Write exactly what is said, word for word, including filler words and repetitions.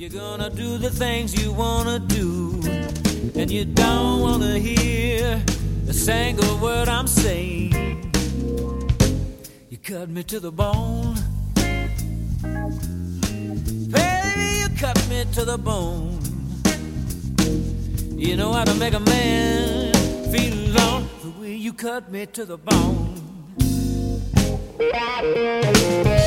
You're gonna do the things you wanna do, and you don't wanna hear a single word I'm saying. You cut me to the bone, baby, you cut me to the bone. You know how to make a man feel alone, the way you cut me to the bone.